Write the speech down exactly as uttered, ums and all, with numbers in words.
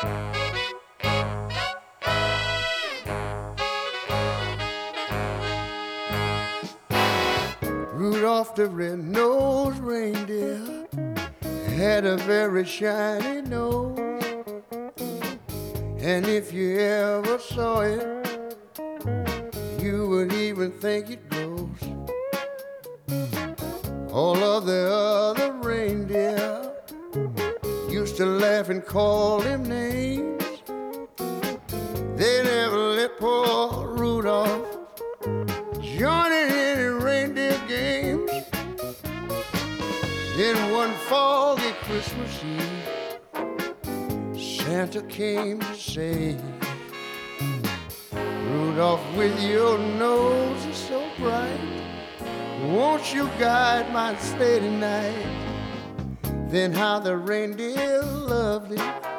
Rudolph the red-nosed reindeer had a very shiny nose, and if you ever saw it, you would even think it glows. All of the other reindeer used to laugh and call him names. They never let poor Rudolph join in any reindeer games. Then one foggy Christmas Eve, Santa came to say, Rudolph, with your nose is so bright, won't you guide my sleigh tonight? Then how the reindeer loved him